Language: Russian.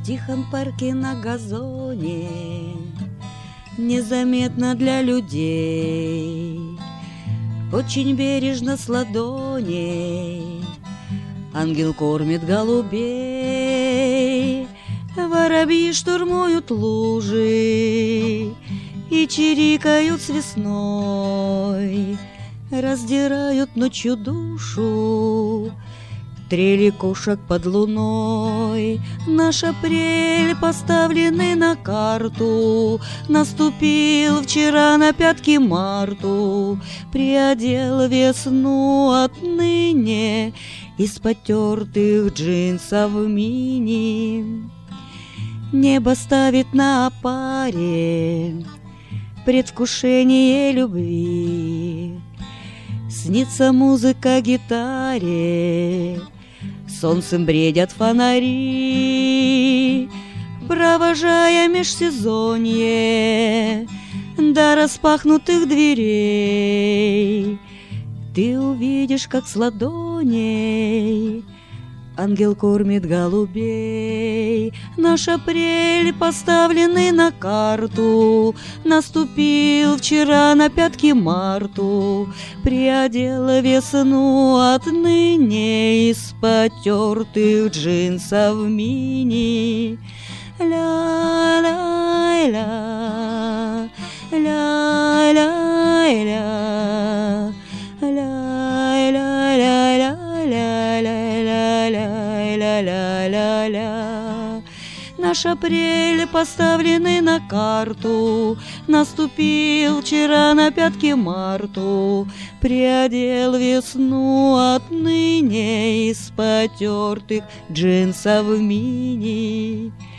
тихом парке на газоне, незаметно для людей, очень бережно с ладоней ангел кормит голубей. Воробьи штурмуют лужи и чирикают с весной, раздирают ночью душу трели кошек под луной. Наш апрель, поставленный на карту, наступил вчера на пятки марту, приодел весну отныне из потертых джинсов мини. Небо ставит на паре предвкушение любви, снится музыка гитаре, солнцем бредят фонари, провожая межсезонье до распахнутых дверей. Ты увидишь, как с ладоней ангел кормит голубей. Наш апрель, поставленный на карту, наступил вчера на пятки марту, приодел весну отныне из потертых джинсов мини. Ля-ля-ля, ля-ля-ля, ля-ля-ля-ля-ля-ля-ля-ля-ля. Наш апрель, поставленный на карту, наступил вчера на пятки марту, приодел весну отныне из потертых джинсов мини.